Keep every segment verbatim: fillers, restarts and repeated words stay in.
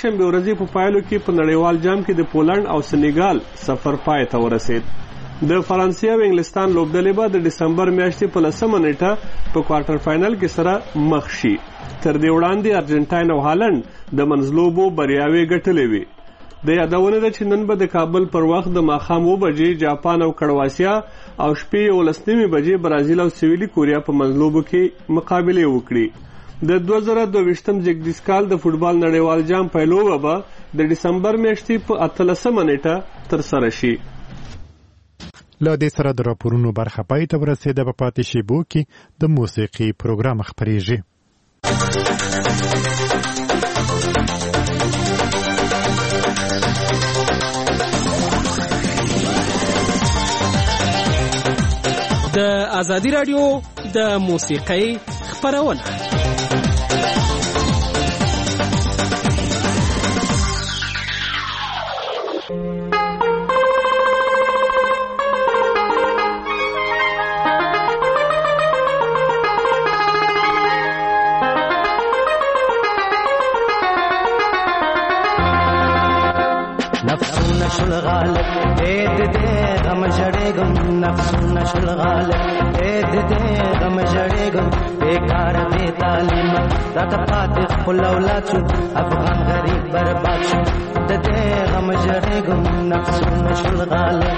یکشنبه ورځې په پایلو کې په نړیوال جام کې د پولند او سنیګال سفر پای ته ورسید. د فرانسې او انګلستان لوبډلې به د ډسمبر میاشتې په لسمه نیټه په کوارټر فاینل کې سره مخ شي. تر دې وړاندې ارجنټاین او هالند د منځلوبو بریاوې ګټلې وي. د یادونه ده چې نن به د کابل پر وخت د ماښام اوه بجې جاپان او کرواسیا او شپې یولس نیمې بجې برازیل او سویلي کوریا په منځلوبو کې مقابلې وکړي. د دوه زره دوه ویشتم زیږدیز کال د فوټبال نړیوال جام پیلوبه به د ډسمبر میاشتې په اتلسمه نیټه ترسره شي. له دې سره د راپورونو برخه پای ته ورسېده. په پاتې شېبو کې د موسیقي پروګرام خپرېږي. د ازادي راډیو د موسیقۍ خپرونه. نفسونه شل غالب اې د دې غم جړېږم، نفسونه شل غالب اې د دې غم جړېږم، بیکار بې تعلیمه راته پاتې خپل اولاد شو، افغان غریب برباد شو، د دې غم جړېږم، نفسونه شل غالب.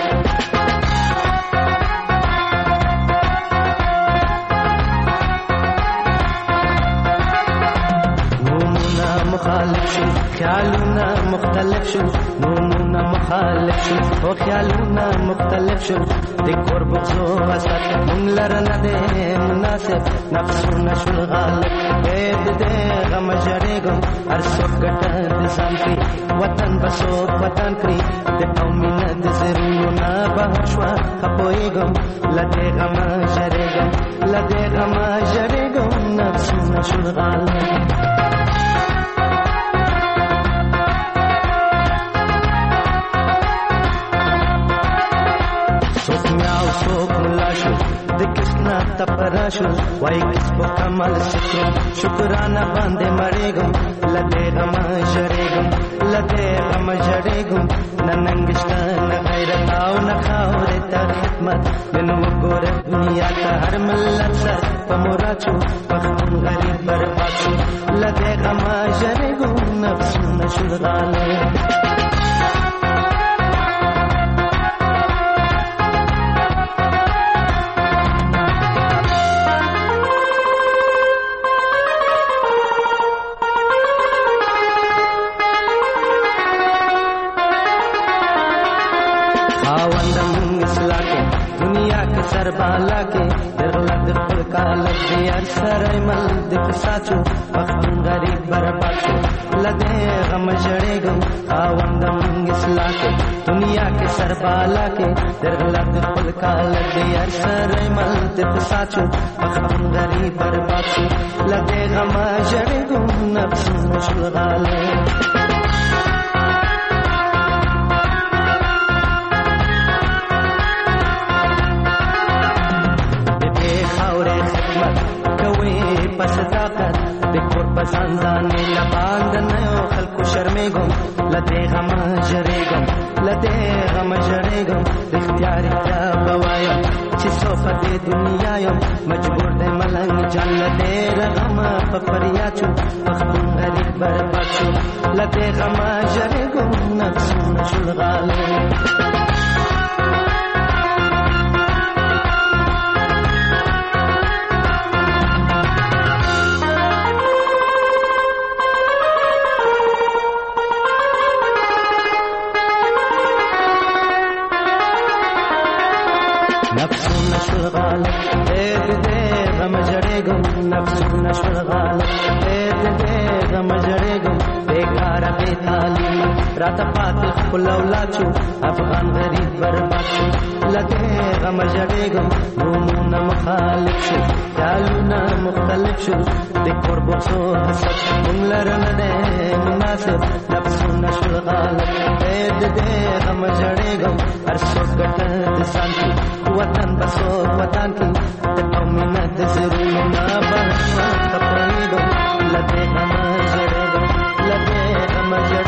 مخالف شو خیالونه مختلف شو، نومونه مخالف شو او خیالونه مختلف شو، د کور بغضو وسط مونږ لره نه دی مناسب، نفسونه شول غالب اې د دې غم جړېږم، هر څوک ګټه د ځان کړي، وطن به څوک وطن کړي، د قومي نه د زړونو نه بهر شوه ښه پوهېږم، له دې غمه جړېږم، له دې غمه جړېږم، نفسونه شول غالب. تپرا شو وای کس په کمال شکر شکرانه باندې مړېږم، لدې غم جړېږم، لدې غم جړېږم، نه ننګشته نه غیرت او نه خاورې ته خدمت، نن وګوره دنیا ته هر ملت سر په مراد شو، پښتون غریب برباد شو، لدې غم جړېږم، نفسونه شول غالب. سر بالا کے درلد خلقالت دیار سرائی مل دک ساچو، پختون غریب برباد شو، لدے غم جڑېږم، خاوندم اصلاح کے دنیا کے سر بالا کے درلد خلقالت دیار سرائی مل دک ساچو، پختون غریب برباد شو، لدے غم جڑېږم، نفسونه شول غالب. صداقت د کور په ځانځانې لباند نه یو خلکو شرمېږم، لدې غم جړېږم، لدې غم جړېږم، رښتیا رښتیا به وایم چې څو په دې دنیا یم، مجبور دی ملنګ جان لدې غم په فریاد شو، پښتون غریب برباد شو، لدې غم جړېږم، نفسونه شول غالب. نفسونه شول غالب اې د دې غم جړېږم، نفسونه شول غالب اې د دې غم جړېږم، بیکاره بې تعلیم راته پاتې خپل اولاد شو، افغان غریب برباد شو، له دې غم جړېږم، نومونه مخالف شو خیالونه مختلف شو، د کور بغضو حسد مونږ لره نه دی مناسب، نفسونه شول غالب اې د دې غم جړېږم، هر څوک ګټه د ځان کړي، وطن به څوک وطن کړي، د قومي نه د زړونو نه به ښه پوهېږم، له دې غمه جړېږم، له دې غمه جړېږم.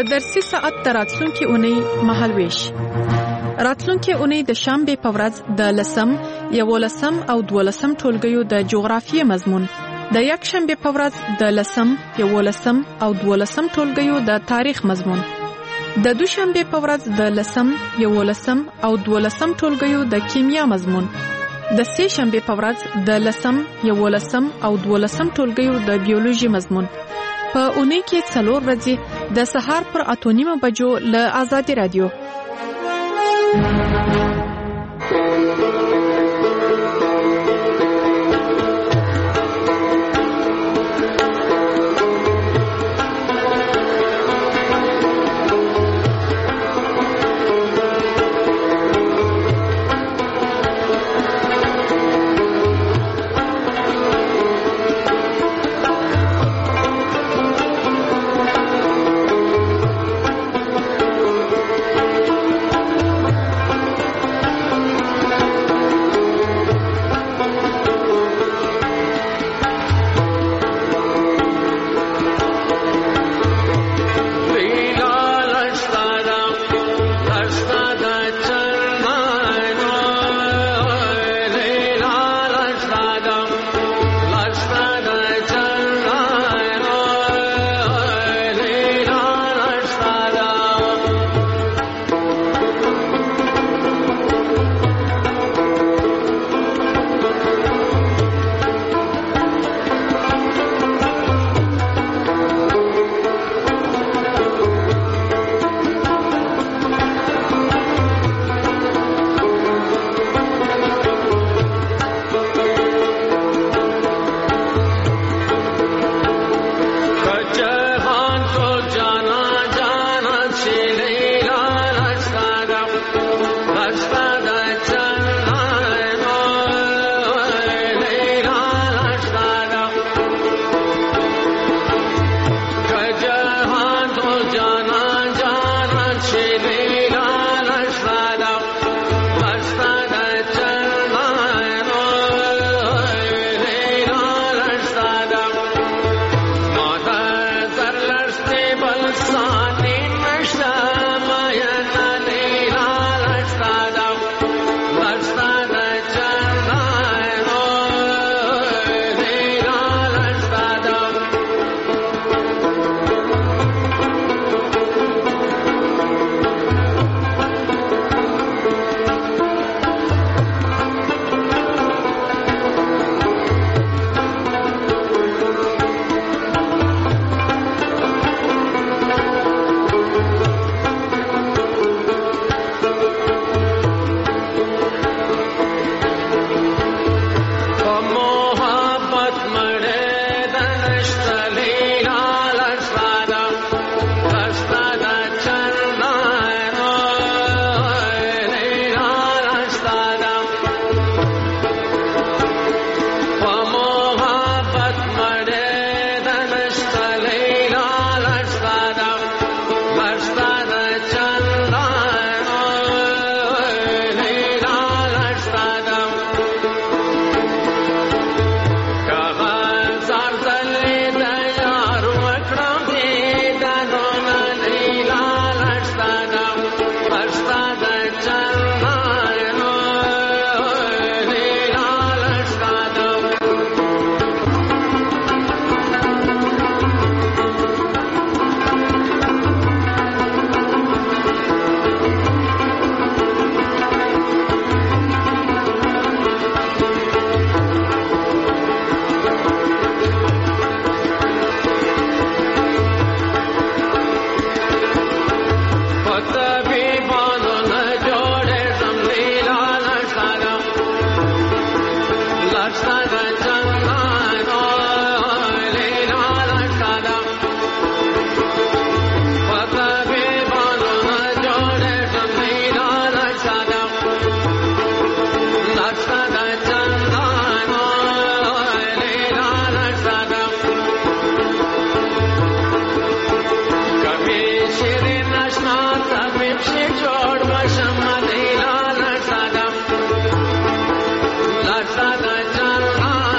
درسي ساعت تر راتلونکي اونۍ مهالويش. راتلونکي اونۍ د شنبه په ورځ د لسم، یولسم او دولسم ټولګیو د جغرافیې مضمون، د یک شنبه په ورځ د لسم، یولسم او دولسم ټولګیو د تاریخ مضمون، د دوشنبه په ورځ د لسم، یولسم او دولسم ټولګیو د کیمیا مضمون، د سه شنبه په ورځ د لسم، یولسم او دولسم ټولګیو د بیولوژي مضمون. په اونۍ کې څلور ورځې د سهار پر اته نیمه بجو له آزادي رادیو. Sada Jana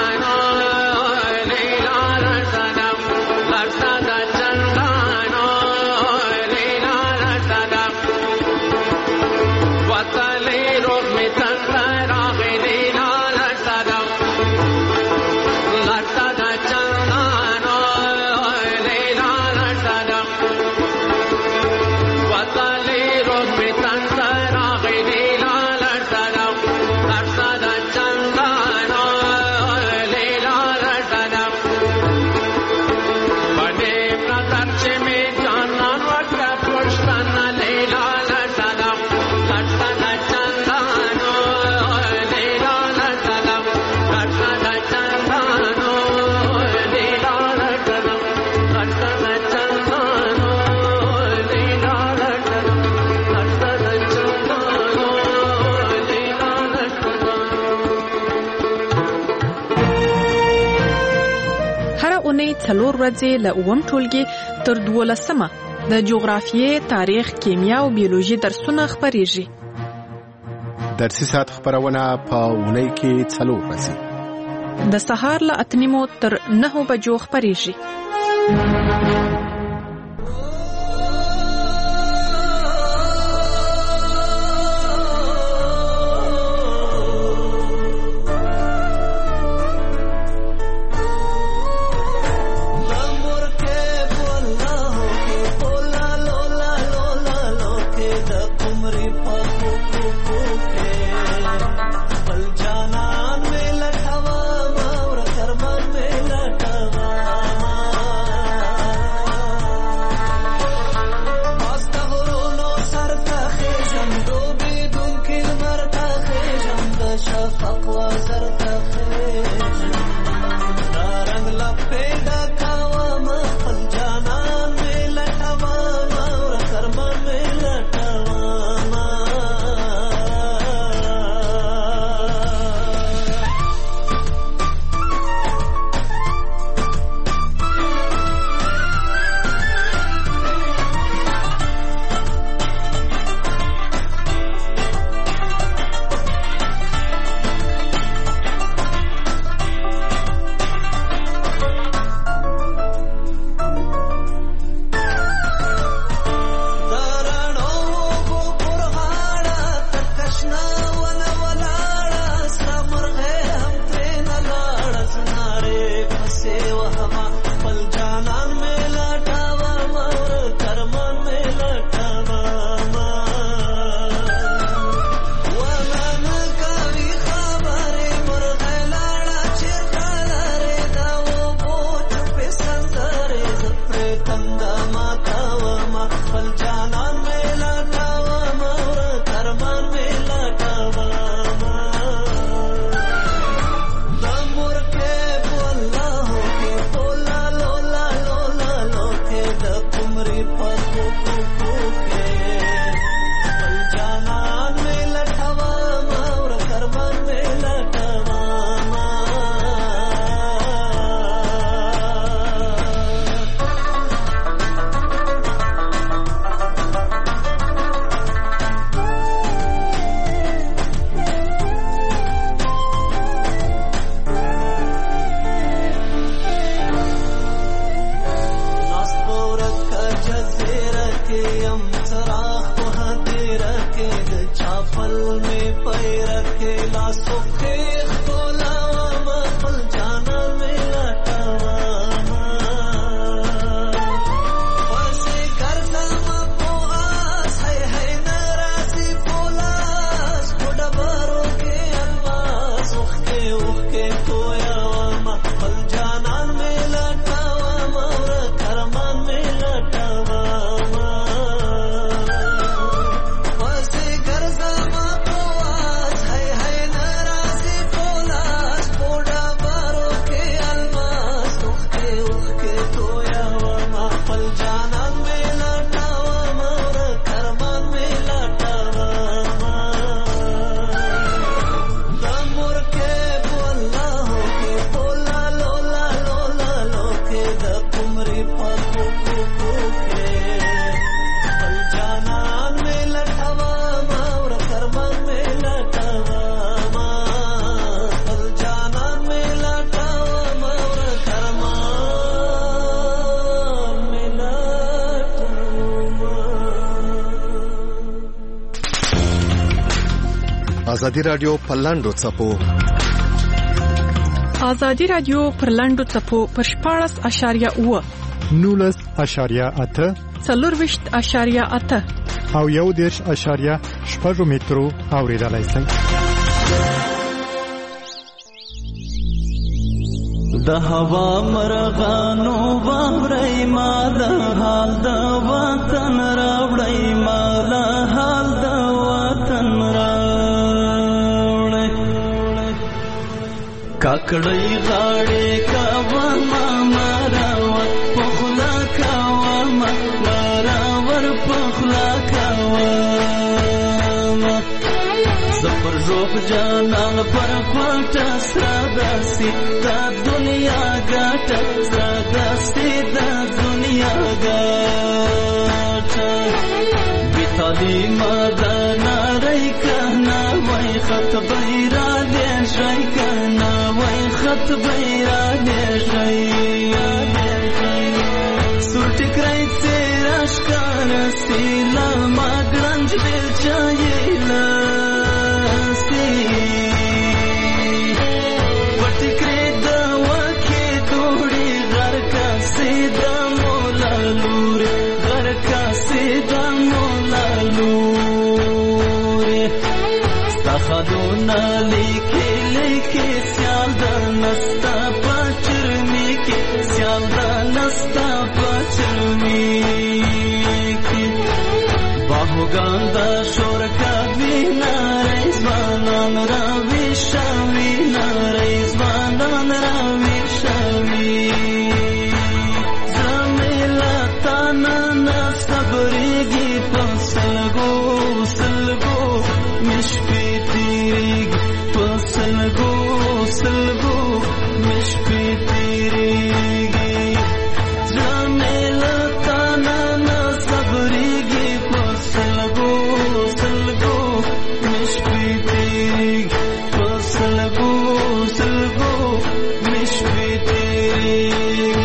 اونۍ څلور ورځې له اووم ټولګي تر دولسمه د جغرافیې، تاریخ، کیمیا او بیولوژي درسونه خپریږي. درسي ساعت خبرونه په اونۍ کې څلور ورځې د سهار له اته نیمو تر نهو بجو خپریږي. ازادي رادیو په لاندو څپو ازادي رادیو پر لاندو څپو پر شپاړس اشاریه اوه نولس اشاریه اته څلورویشت اشاریه اته او یو دېرش اشاریه شپږ مترو اوریدلای شئ. د هوا مرغانو باورای ما د حال د وطن راوړی ما له حال د وطن راوړی کاکړی غاړې کاوه ما مراوت پخلا کاوه ما مراور پخلا کاوه زفر روح جانان پر کوټه سرادستی دا دنیا ګټه سرادستی دا دنیا ګټه بیتالی مدنا رای کنا وای خط بیرا دې شای کنا وای خط بیرا دې شای سورټ کرای تیرا شکار سیلا ما گرنج دل چایلا خدونا لیکي لیکي سیال دا نستا پچرمی کی سیال دا نستا پچرمی کی باهوگان دا شور کوي نارې ځوانان راوي شوي نارې ځوانان راوي شوي زمیلا تانا نصبرېږي په سلګو سلګو مشپې سلگو سلگو مشپی تیریگی جامیلا تانا نا صبریگی پا سلگو سلگو مشپی تیریگی پا سلگو سلگو مشپی تیریگی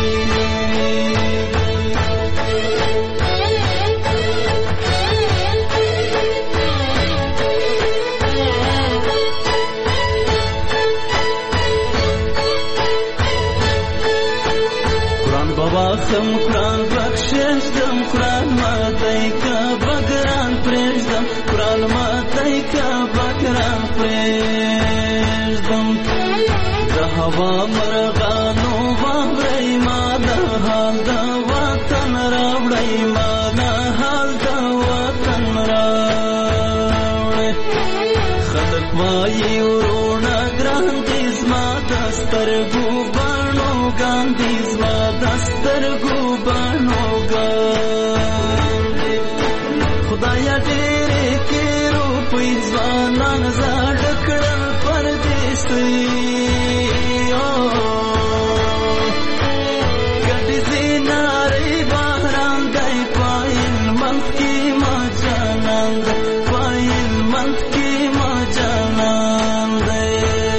خم قرآن بخشش دم قرآن ماتای کا بگران پریشدم قرآن ماتای کا بگران پریشدم دا هوا مرغانو باورای ما دا حال دا وطن راوڑای ما دا حال دا وطن راوڑای خلق وای ورونا گران دیز ما دسترگو بانو گاندیز ما دسترگو بانو گاندی خدایا ډېرې کې روپۍ ځوانان زاړه کړل پردیسي ګډې زینارې باران دی پایل منځ کې ما جانان دی پایل منځ کې ما جانان دی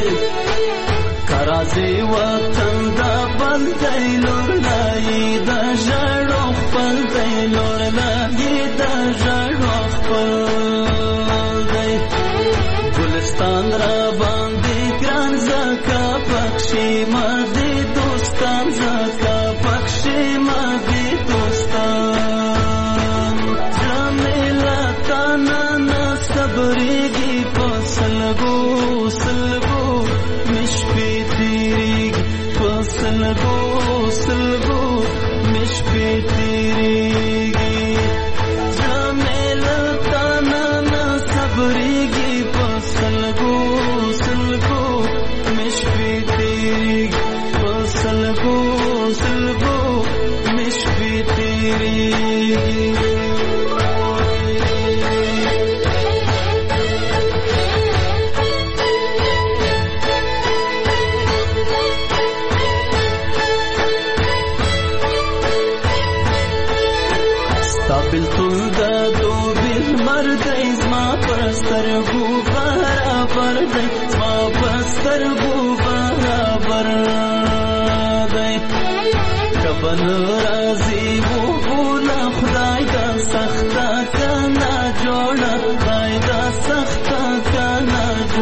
کرازي وطن دا بندی لور لای دا ژړو خپل دی لور لای دا ژړو خپل دی ګلستان را باندې ګران زکا پکشي ما دې دوستان زکا پکشي ما دې دوستان جمیلا تانا نا صبرېږي په سلګو سلګو مشپې تیریږي په سلګو سلګو مشپې تیریږي جمیلا تانا نا صبرېږي په سلګو سلګو مشپې تیریږي په سلګو سلګو مشپې تیریږي بلتون دا دو بل مردی زما پرسترگو برابر دی زما پرسترگو برابر دی کفن رازی و بولا خدای دا سختا کنا جوڑا خدای دا سختا کنا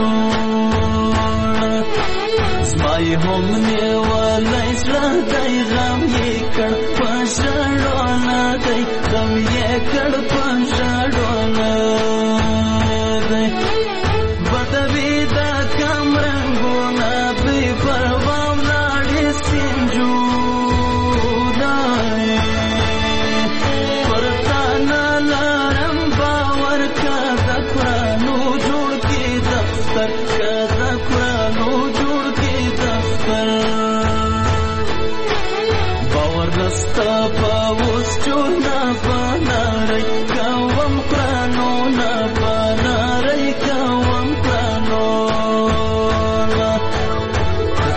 جوڑا زمای هم نیوالی زړه دی غم یې کړ په ژړو نه دی غم یې کړ په ژړو نه دی بدوي دا کم رنګونه بې پروا ولاړې سینجونه پر تا نه لرم باور که د قرانو جوړ کې دفتر که د قرانو جوړ کې دفتر باور نستا پا اوس چونا پا نارای کوم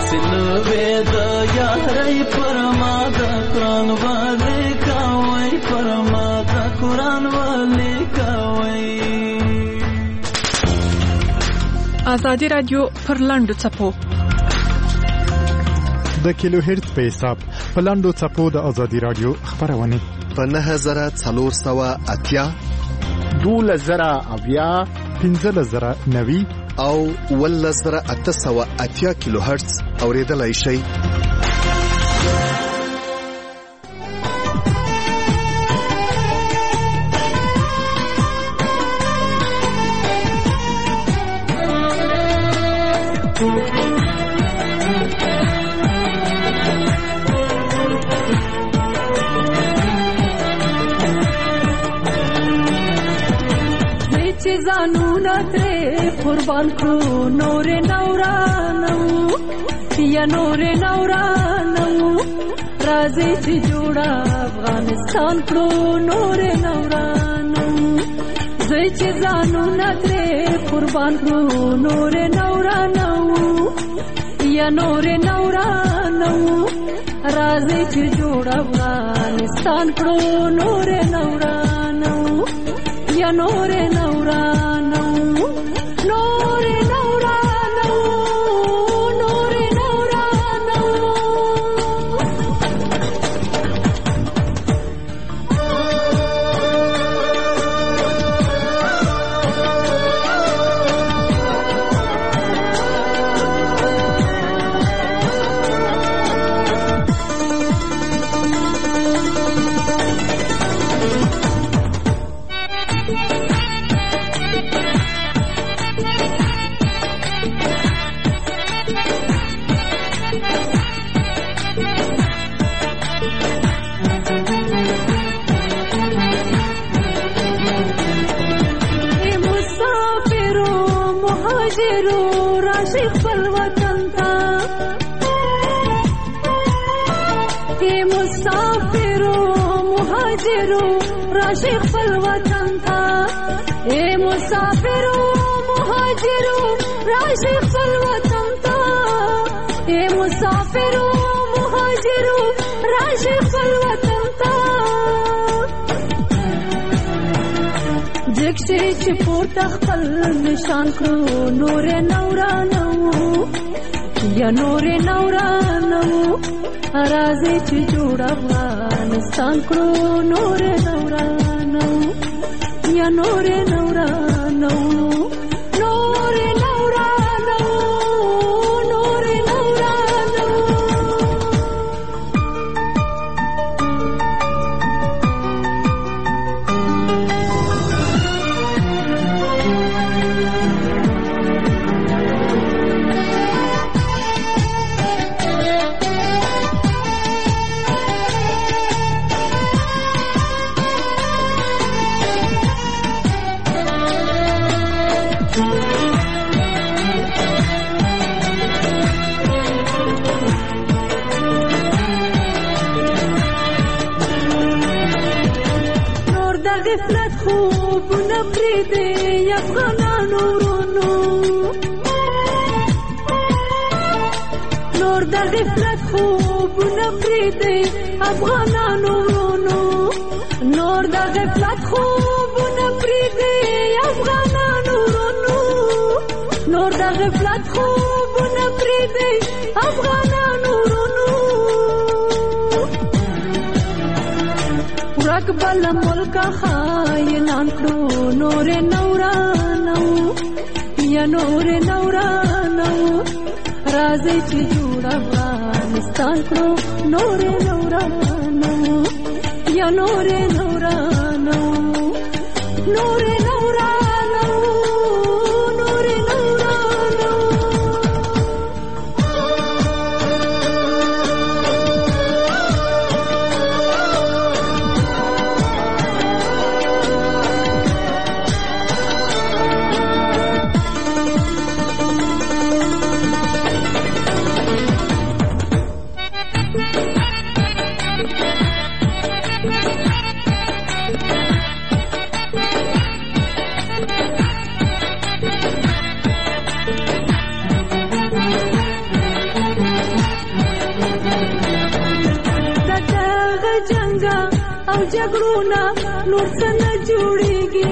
سلوې د یارۍ پر ما د قرآن والي کوي پر ما د قرآن والي کوي. ازادي رادیو پر لاندو څپو د کیلو هرتز په حساب په لاندو څپو د ازادي رادیو خبرونه په نهه زره څلور سوه اتیا دولس زره اویا پنځلس زره نوي او اوولس زره اته سوه اتیا کیلو هرتز اوریدلای شئ. زانونه ترې قربان کړو نور نورانو یا نور نورانو راځي چې جوړه افغانستان کړو نور نورانو زه چې زانونه ترې قربان کړو نور نورانو یا نور نورانو راځي چې جوړه افغانستان کړو نور نورانو یا نور نورانو نور نورانو نور نورانو. راشي خپل وطن ته اے مسافرو مهاجرو راشي خپل وطن ته اے مسافرو مهاجرو راشي خپل وطن ته جکشي چې پورته خپل نشان کړو نور نورانو یا نور نورانو راځي چې جوړ افغانستان کړو نور نورانو یا نور نورانو نور نورانو نور نورانو. غفلت خوبونه پرېږدئ افغانانو ورونو نور د غفلت خوبونه پرېږدئ افغانانو ورونو نور د غفلت خوبونه پرېږدئ افغانانو ورونو نور د غفلت خوبونه پرېږدئ افغانانو ورونو ورک بل ملک خاینان کړو نور نورانو یا نور نورانو راځي چې جوړ افغانستان کړو نور نورانو یا نور نورانو نور نورانو نور نورانو. جګړو نه نور څه نه جوړېږي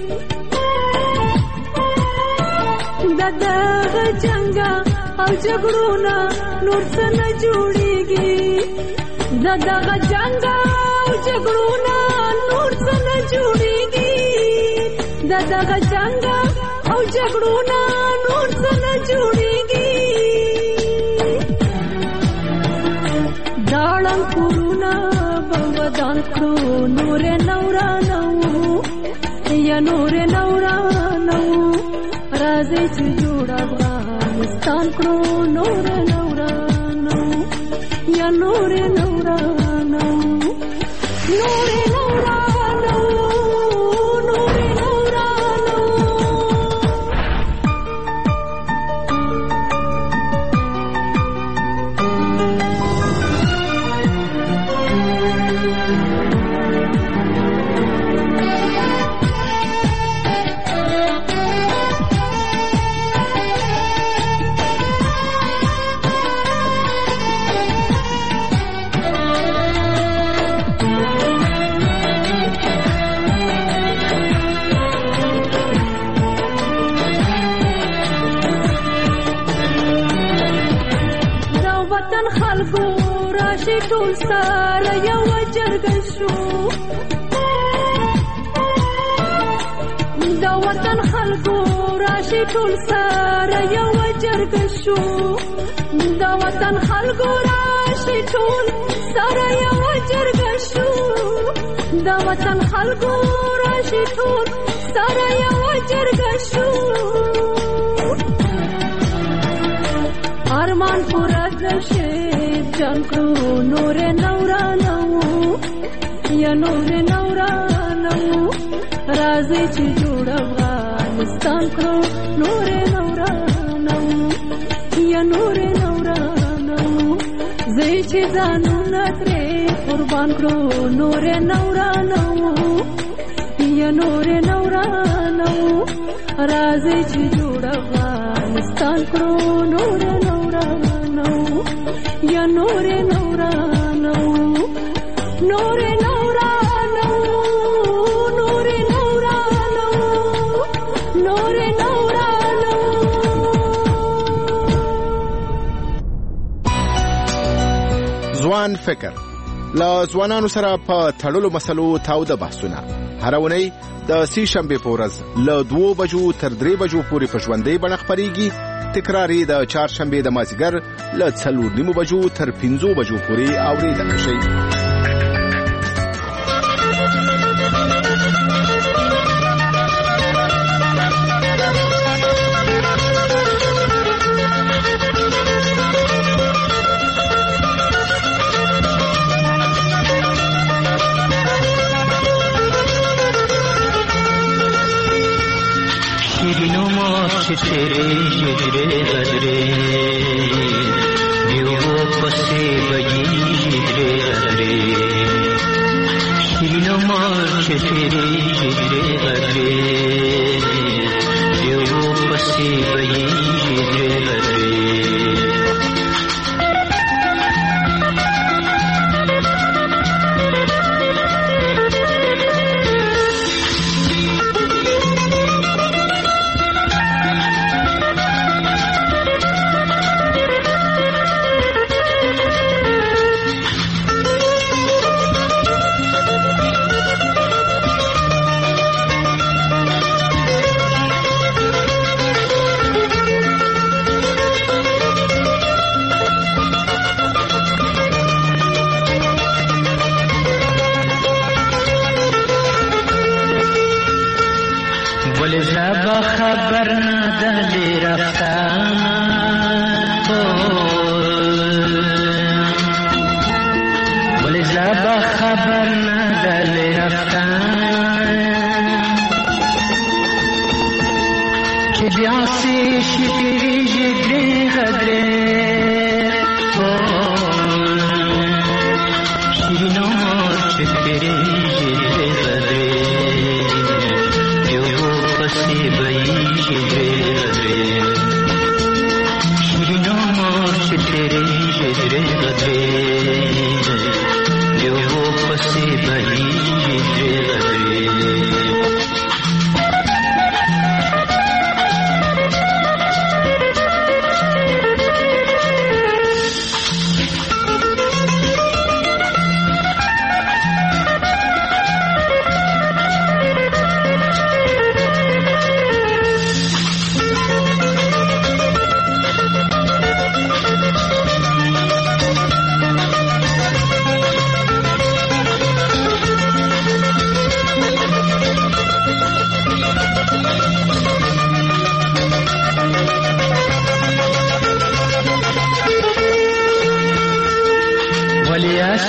د دغه جنګ او جګړو نه نور څه نه جوړېږي د دغه جنګ او جګړو نه نور څه نه جوړېږي د دغه جنګ او جګړو نه نور څه نه جوړېږي داړم کورونه به ودان کړو نور نورانو یا نور نورانو راځي چې جوړ افغانستان کړو نور نورانو یا نور نورانو نور نورانو نور نورانو ټول سره یو جرګه شو د وطن خلکو راشي ټول سره یو جرګه شو د وطن خلکو راشي ټول سره یو جرګه شو د وطن خلکو راشي ټول سره یو جرګه شو ارمان پورا نشي جان کړو نور نورانو یا نور نورانو راځي چې جوړ افغانستان کړو نور نورانو یا نور نورانو زه چې ځانونه ترې قربان کړو نور نورانو یا نور نورانو راځي چې جوړ افغانستان کړو نور نورانو یا نور نورانو نور نورانو نور نورانو نور نورانو ځوان فکر لا ځوانانو سره په تړلو مسلو تاوده بحثونه هر ونی د سې شنبې په ورځ له دوه بجو تر درې بجو پورې په ژوندۍ بڼه خپرېږي تکراری د چهارشنبې د مازدیګر له څلور نیمو بجو تر پنځو بجو پورې اورېدلی شئ. तेरे हिजरे गजरे दियो पसे बजी हिजरे गजरे शिनो मार्च तेरे हिजरे गजरे दियो पसे बजी हिजरे गजरे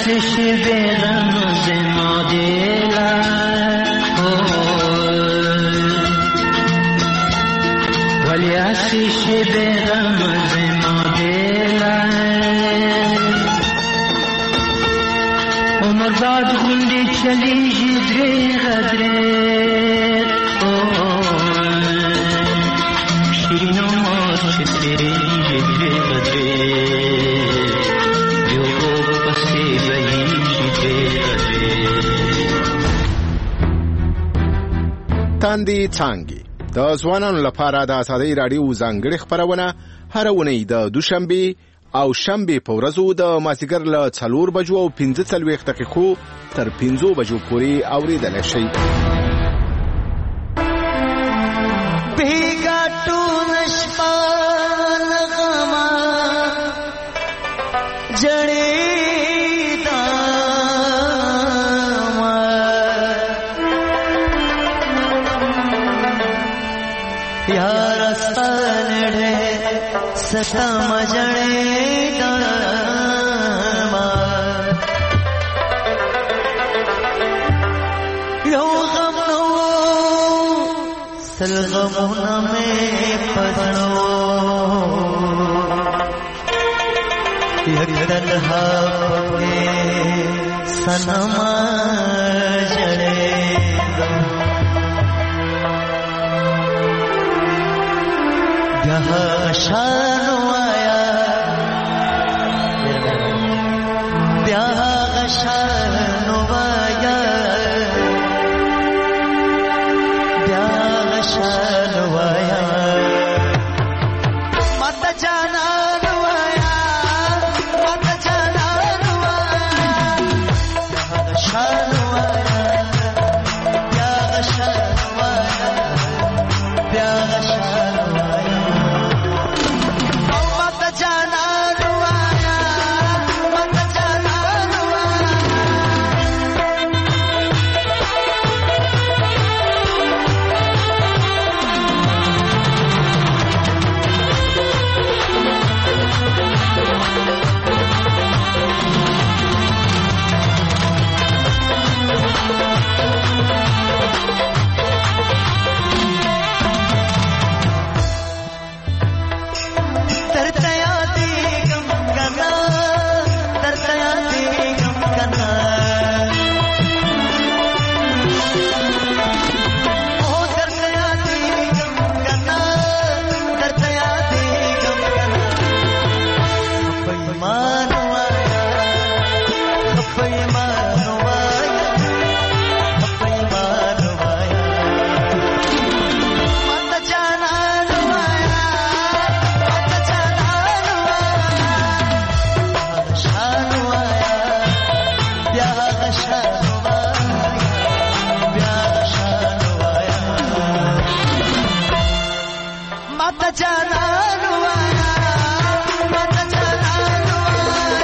آتش به رمز ما دلم ولی آتش به رمز ما دلم عمر بعد غندی چلی جدری غدرت شیرین عمر چطری جدری غدرت تاندې څانګې د ځوانانو لپاره د ازادۍ راډیو ځانګړې خپرونه هره اونۍ د دوشنبې او شنبې په ورځو د مازدیګر له څلور بجو او پنځه څلوېښت دقیقو تر پنځو بجو پورې اورېدلی شئ. بېګا ټوله شپه نغمه جړېدمه یاره ستا نړۍ ستم جړېدمه یو غم نو سل غمونه مې په زړو یک تنها پکې سنما جړېدم بیا غشان وایا بیا غشان وایا بیا غشان وایا مت جانا وایا مت جانا وایا غشان وایا بیا غشان وایا بیا غشان وایا مت جانا وایا مت جانا وایا درتیا دیگم کنا درتیا دیگم کنا او درتیا دیگم کنا درتیا دیگم کنا خپایمان وایا خپایمان وایا خپایمان وایا مت جانا وایا مت جانا وایا غشان وایا بیا غشان وایا بیا غشان وایا مت جانا وایا مت جانا وایا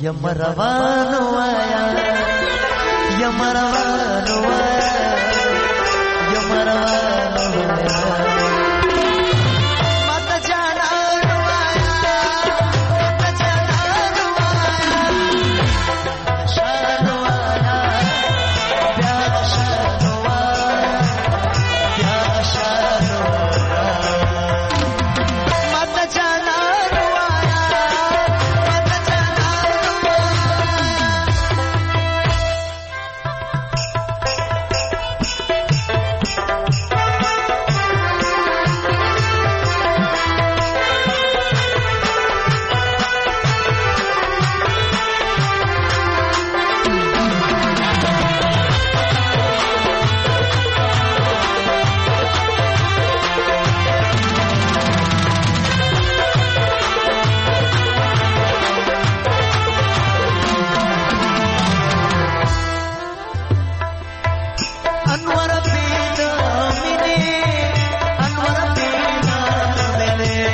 یم روانو آیا یم روانو آیا یم روانو آیا ماتا جانانو آیا ماتا جانانو آیا شانو آیا پیار شانو آیا پیار شانو آیا ماتا جانانو آیا ماتا جانانو انور پیدا مینه انور پیدا مینه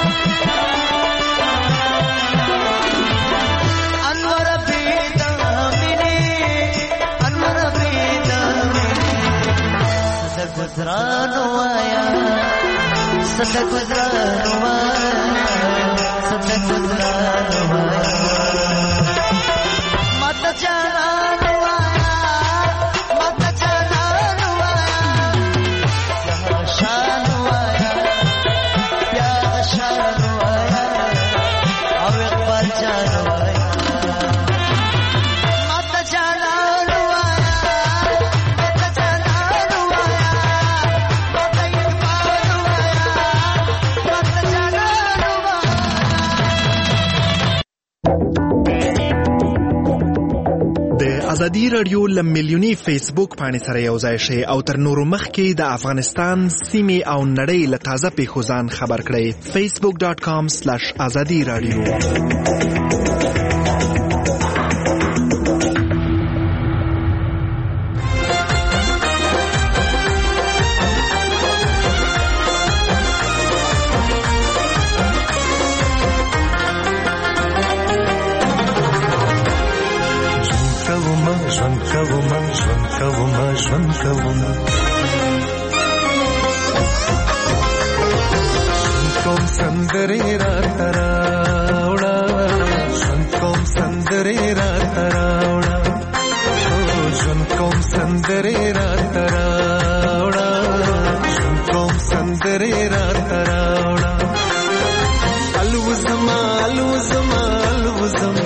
انور پیدا مینه انور پیدا مینه سد گزرانو آیا سد گزرانو آیا سد گزرانو آیا ماتا جانانو آیا ماتا جانانو آیا شانو آیا پیار شانو آیا او اقبال جانو آیا ماتا جانانو آیا ماتا جانانو آیا ماتا اقبالو آیا ماتا جانانو آیا د ازادي رادیو له میلیوني فیسبوک پاڼې سره یو ځای شئ او تر نورو مخکې د افغانستان سیمې او نړۍ له تازه پیښو ځان خبر کړئ. فیسبوک ډاټ کام سلاش ازادي رادیو. ژوند کوم ژوند کوم ژوند کوم کوم سندرې راته راوړه ژوند کوم سندرې راته راوړه ژوند کوم سندرې راته راوړه ژوند کوم سندرې راته راوړه الوزما الوزما الوزما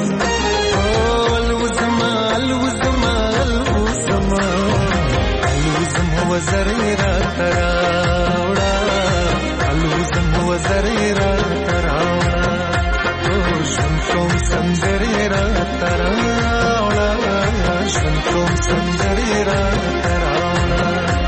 وزرې راته راوړه الوزم وزرې راته راوړه ژوند کوم سندرې راته راوړه ژوند کوم سندرې راته راوړه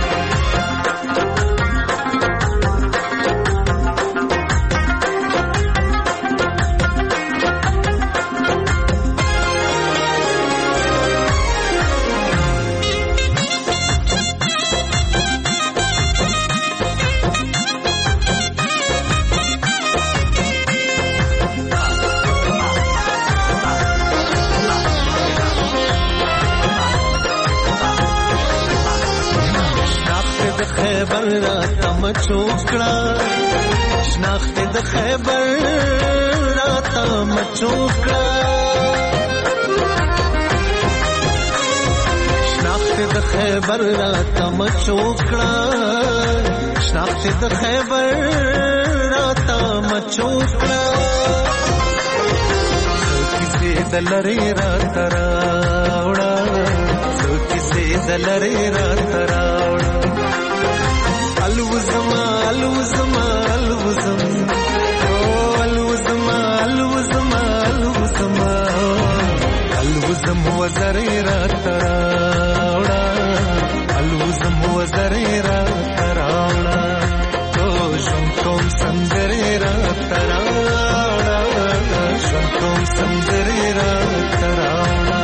خیبر راته مچوکړه شناخت د خیبر راته مچوکړه شناخت د خیبر راته مچوکړه شناخت د خیبر راته مچوکړه کیسې د لرې راته راوړه کیسې د لرې راته راوړه الوزما الوزما الوزم الوزما الوزما الوزما الوزم وزرې راته راوړه الوزم وزرې راته راوړه ژوند کوم سندرې راته راوړه ژوند کوم سندرې راته راوړه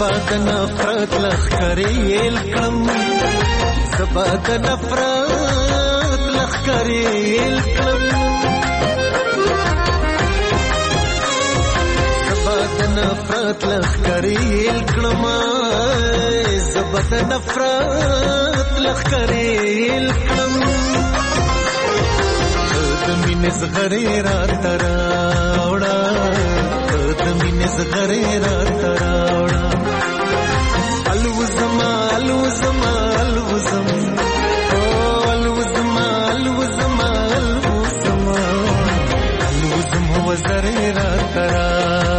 زبا د نفرت لخکرې الکم زبا د نفرت لخکرې الکم زبا د نفرت لخکرې الکم زبا د نفرت لخکرې الکم د مینې زغرې را تراوړه د مینې زغرې را تراوړه الوزما الوزما الوزم او الوزما الوزما الوزما الوزم وزرې را تراوړه